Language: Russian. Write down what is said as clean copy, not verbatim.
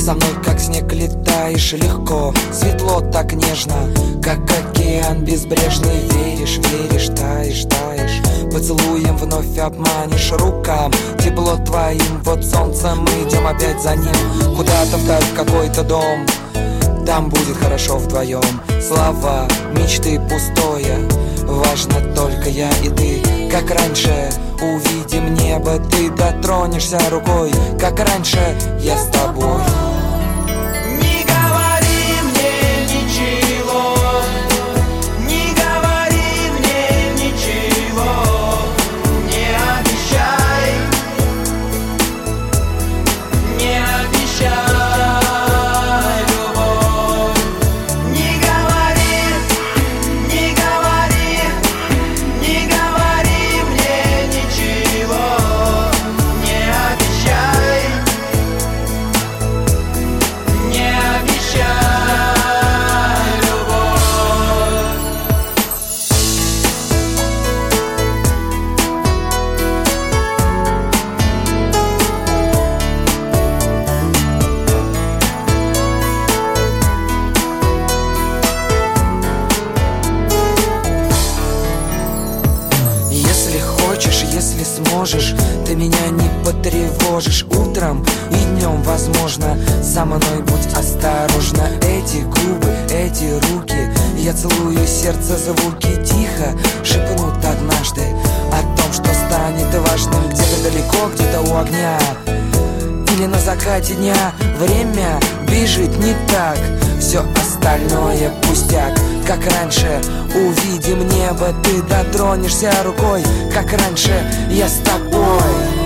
Ты со мной как снег летаешь легко, светло так нежно, как океан безбрежный. Веришь, веришь, таешь, таешь, поцелуем вновь обманешь рукам, тепло твоим, вот солнце, мы идем опять за ним. Куда-то вдаль в какой-то дом, там будет хорошо вдвоем. Слова, мечты пустое, важно только я и ты. Как раньше, увидим небо, ты дотронешься рукой. Как раньше, я с тобой. Не говори мне ничего, не говори мне ничего, не обещай, не обещай любовь. Не говори, не говори, не говори мне ничего, не обещай, не обещай любовь. Если хочешь, если сможешь, ты меня не потревожишь утром и днем, возможно. Со мной будь осторожна. Эти губы, эти руки, я целую сердце, звуки тихо шепнут однажды о том, что станет важным. Где-то далеко, где-то у огня или на закате дня. Время бежит не так, все остальное пустяк. Как раньше, увидим небо, ты дотронешься рукой. Как раньше, я с тобой.